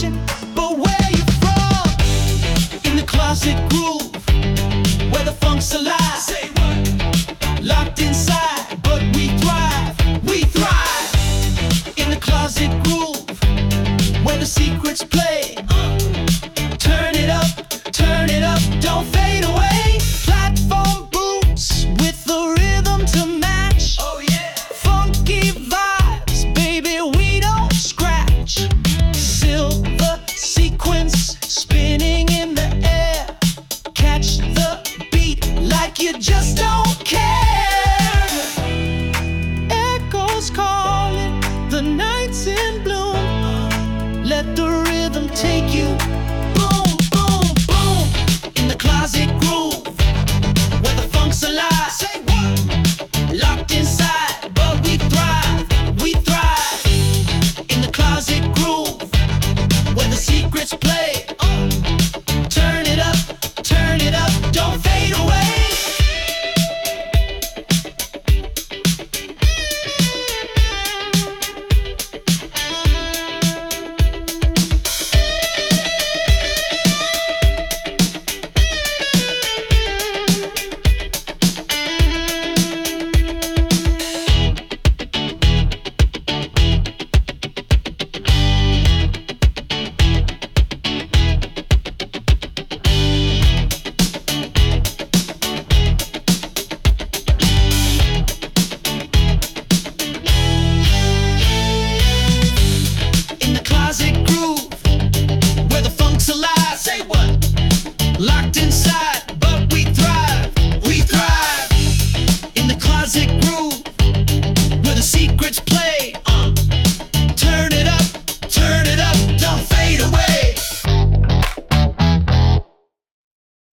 fashion, but where you from? In the closet groove, where the funk's alive. Say what? Locked inside, but we thrive. We thrive. In the closet groove, where the secrets play. Turn it up, don't fade away. Platform boots with the rhythm to match. Oh yeah. Funky vibes, baby, we don't scratch. Silver sequins spinning in the air. Catch the beat like you just don't care. Echoes calling, the night's in bloom. Let the rhythm take you. Closet groove, where the funk's alive. Say what? Locked inside, but we thrive. We thrive. In the closet groove, where the secrets play.